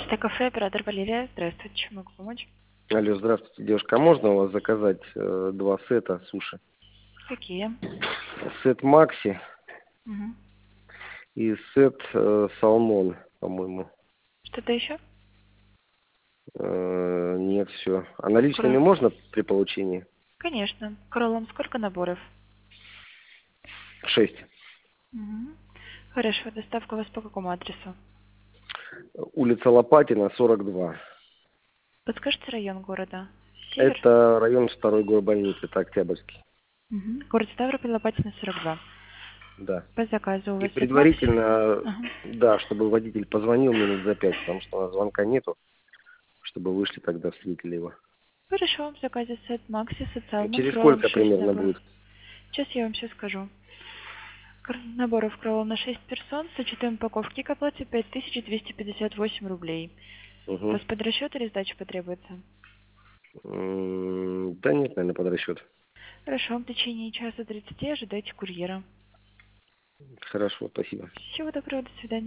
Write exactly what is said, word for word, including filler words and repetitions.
Это кафе, оператор Валерия. Здравствуйте, чем могу помочь? Алло, здравствуйте, девушка. А можно у вас заказать э, два сета суши? Какие? Сет Макси Мгм. и сет э, Салмон, по-моему. Что-то еще? Э, нет, все. А наличными Кро- можно при получении? Конечно. Кролом сколько наборов? Шесть. Мгм. Хорошо, доставка у вас по какому адресу? Улица Лопатина, сорок два. Подскажите район города? Север? Это район второй горбольницы, это Октябрьский. Мгм. Город Ставрополь, Лопатина, сорок два. Да. По заказу у И вас сет Макси? предварительно, Ага. да, чтобы водитель позвонил минут за пять, потому что у нас звонка нету, чтобы вышли тогда, встретили его. Хорошо, в заказе сет Макси с Салмон Через кролом сколько шесть примерно наборов. будет? Сейчас я вам все скажу. Кр- Наборов кролом на шесть персон с учетом упаковки к оплате пять тысяч двести пятьдесят восемь рублей. У Угу. вас под расчет или сдача потребуется? Да нет, наверное, под расчет. Хорошо, в течение часа тридцати ожидайте курьера. Хорошо, спасибо. Всего доброго, до свидания.